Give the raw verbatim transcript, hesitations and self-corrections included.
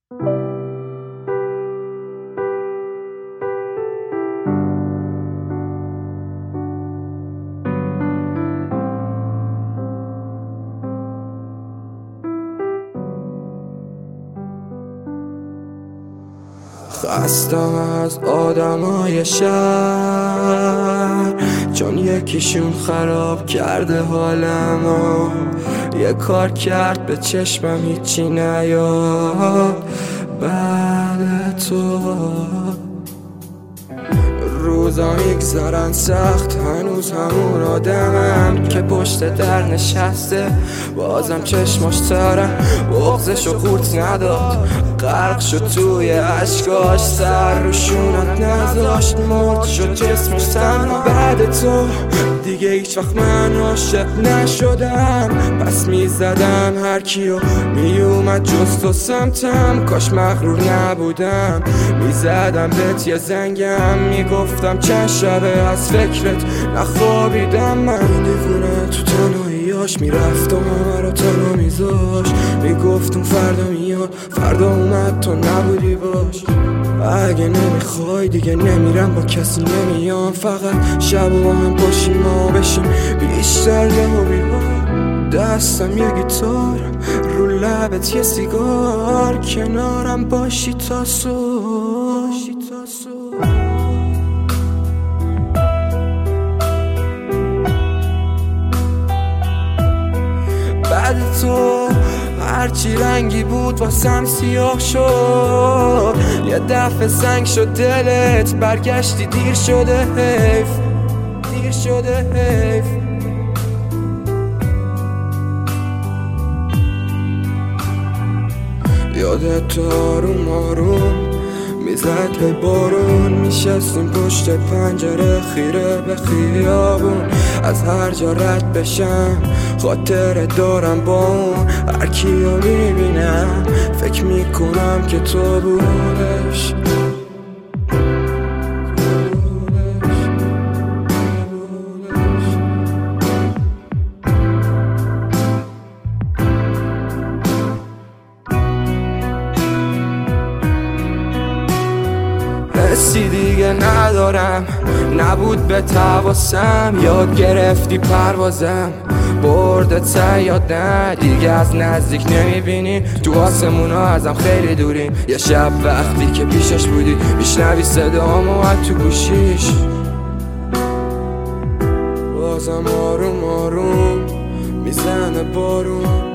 خستم از آدمای شهر، چون یکیشون خراب کرده حالمو. یه کار کرد به چشمم هیچی نیاد بعد تو. روزا میگذرن سخت، هنوز همون آدمم که پشت در نشسته. بازم چشماش ترم، بغضشو خورد نداد، غرق شد توی عشقاش، سر رو شونت نذاشت، مرد شد جسمش تنها. بعد تو دیگه هیچ وقت من عاشق نشدم، پس میزدم هر کیو میومد جز تو سمتم. کاش مغرور نبودم، میزدم بهت یه زنگم، میگفتم چند شبه از فکرت نخوابیدم. من دیوونه تو تنهاییاش میرفتم همه رو تنها میذاش، میگفتم فردا میاد، فردا اومد تو نبودی باش. اگه نمیخوای دیگه نمیرم، با کسی نمیام، فقط شب با هم باشیم ما بشیم بیشتر نهوبی ها. دستم یه گیتار، رو لبت یه سیگار، کنارم باشی تا صبح. بعد تو هرچی رنگی بود واسم سیاه شد، یه دفعه سنگ شد دلت، برگشتی دیر شده حیف، دیر شده حیف. یادت آروم آروم میزد به بارون، میشستیم پشت پنجره خیره به خیابون. از هر جا رد بشم خاطر دارم با اون، هر کیو میبینم فکر میکنم که تو بودش. حسی دیگه ندارم، نبود به تواسم، یاد گرفتی پروازم، بردت سیاد نه دیگه از نزدیک نمیبینی، تو آسمونا ازم خیلی دوریم. یه شب وقتی که پیشش بودی میشنوی صدامو از تو گوشیش، بازم آروم آروم میزنه بارون.